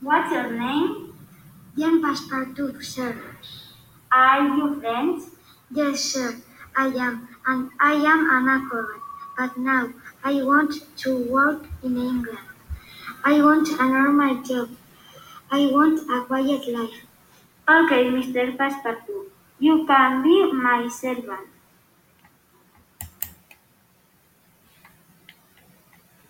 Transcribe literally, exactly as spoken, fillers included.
What's your name? Jean Passepartout, sir. Are you friends? Yes, sir, I am, and I am an acrobat. But now I want to work in England. I want a normal job. I want a quiet life. Okay, Mister Passepartout. You can be my servant.